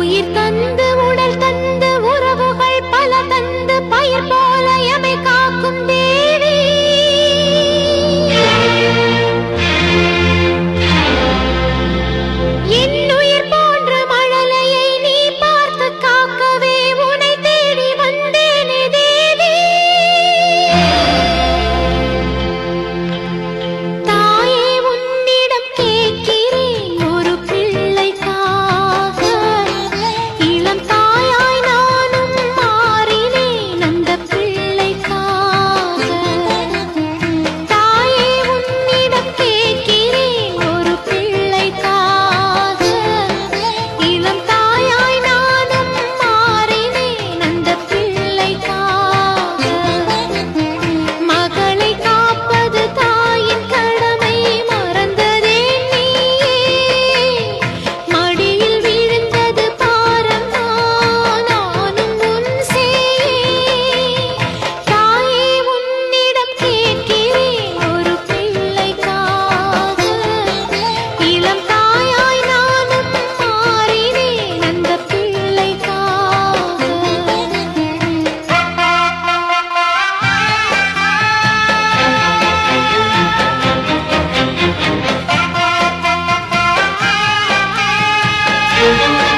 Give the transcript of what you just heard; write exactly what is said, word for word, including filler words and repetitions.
உயிர் தந்து உடல் தந்து உறவுகள் பல தந்து பயிர் போல எமை காக்கும் தேவி என்னுயிர் போன்ற மழலையை நீ பார்த்து காக்கவே உன்னை தேடி வந்தேனே தேவி தாயே உன்னிடம் கேட்கிறேன் ஒரு பிள்ளைக்காக இளம் தாயாய் நானும் மாறினேன் அந்த பிள்ளைக்காக தாயே உன்னிடம் கேட்கிறேன் ஒரு பிள்ளைக்காக இளம் தாயாய் நானும் மாறினேன் அந்த பிள்ளைக்காக மகளை காப்பது தாயின் கடமை மறந்ததே நீயே மடியில் விழுந்தது பாரம்மா நானும் உன் சேயே தாயே உன்னிடம் கேட்கிறேன் ஒரு பிள்ளைக்காக இளம் தாயாய் நானும் மாறினேன் அந்த பிள்ளைக்காக